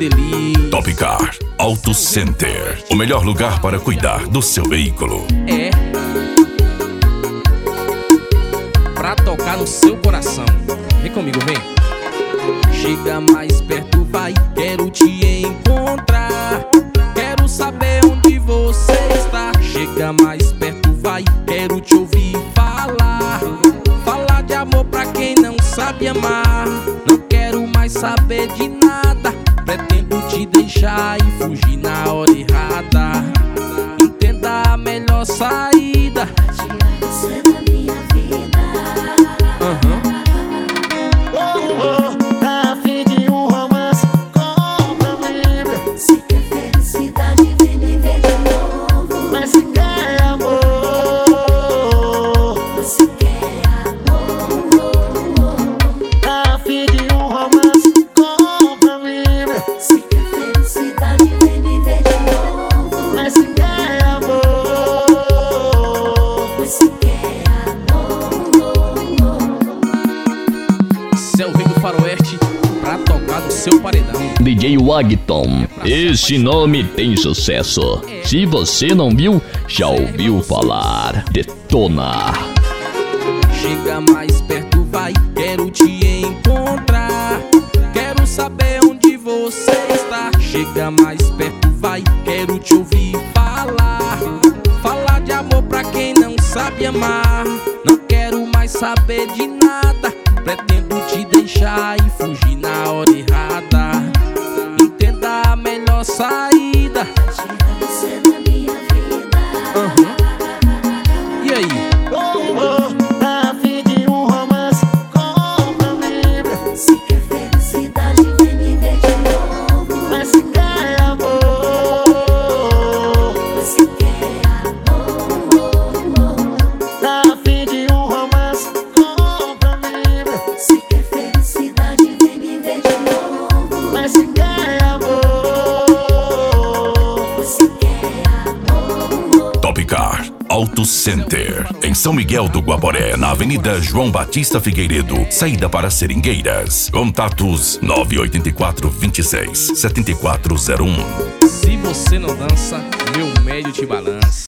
delícia. Top Car Auto Center, o melhor lugar para cuidar do seu veículo. É pra tocar no seu coração. Vem comigo, vem. Chega mais perto, vai, quero te encontrar. Quero saber onde você está. Chega mais perto, vai, quero te ouvir falar. Falar de amor pra quem não sabe amar. Não quero mais saber de nada. Pretendo te deixar e fugir na hora errada. Entenda a melhor saída. Você da minha vida. Tá afim de um romance com família. Se quer felicidade, vem me ver de novo. Mas se quer amor, Você quer amor. tá afim de um romance com família. Se quer felicidade, vem me ver de novo. Mas se quer amor, Você quer amor. Esse é o rei do faroeste pra tocar no seu paredão. DJ Wagton, esse nome tem sucesso. Se você não viu, já ouviu falar. Detona. Chega mais perto, vai, quero te encontrar. Quero saber onde você está. Chega mais perto, vai, quero te ouvir falar. Falar de amor pra quem não sabe amar. Não quero mais saber de nada. Pretendo te deixar e fugir na hora errada. Entenda a melhor saída. Você da minha vida. E aí? tá afim de um romance com família. Se quer felicidade, vem me ver de novo. Mas se quer amor, Você quer amor. tá afim de um romance com família. Se quer felicidade, vem me ver de novo. Mas se quer amor, Você quer amor. Top Car Auto Center, em São Miguel do Guaporé, na Avenida João Batista Figueiredo, saída para Seringueiras. Contatos 984 26 7401. Se você não dança, meu médio te balança.